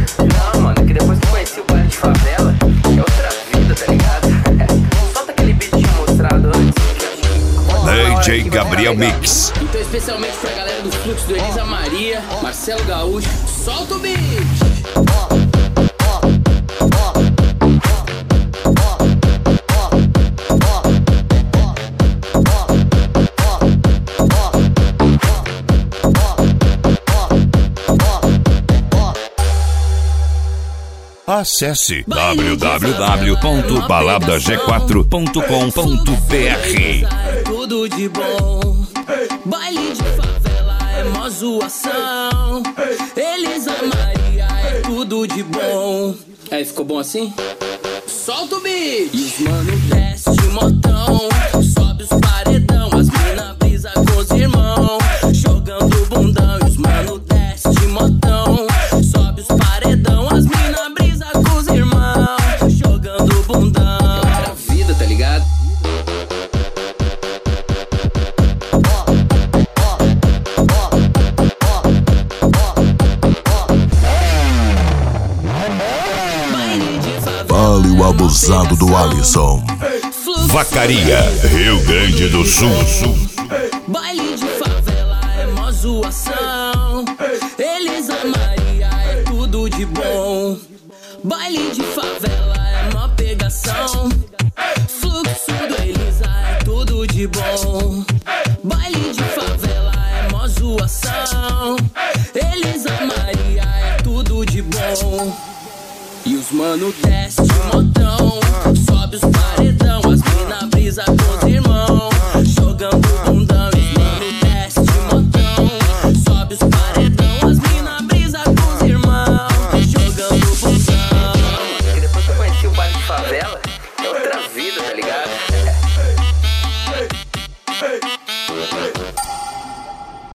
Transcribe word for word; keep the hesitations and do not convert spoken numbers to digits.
Não, mano, é que depois que eu conheci o baile de favela, é outra vida, tá ligado? Solta aquele beat que tinha mostrado antes. D J Gabriel Mix. Então, especialmente pra galera do Fluxo do Elisa Maria, Marcelo Gaúcho, solta o beat! Acesse w w w ponto balada g quatro ponto com ponto b r. É tudo de bom. Baile de favela é mó zoação. Elisa Maria é tudo de bom. Aí, ficou bom assim? Solta o beat! E os mano desce de motão, sobe os paredão, as mina brisa com os irmãos, jogando bundão. E os mano desce de motão, sobe os paredão, as mina brisa com os irmãos, jogando bundão. É outra vida, tá ligado? Vale o abusado do Alisson. Vacaria, Rio Grande do Sul. Baile de favela é mó zoação. Elisa Maria é tudo de bom. Baile de favela é mó pegação. Fluxo do Elisa é tudo de bom. Baile de favela é mó zoação. Elisa Maria é tudo de bom. E os mano desce de motão, sobe os paredão, as mina brisa com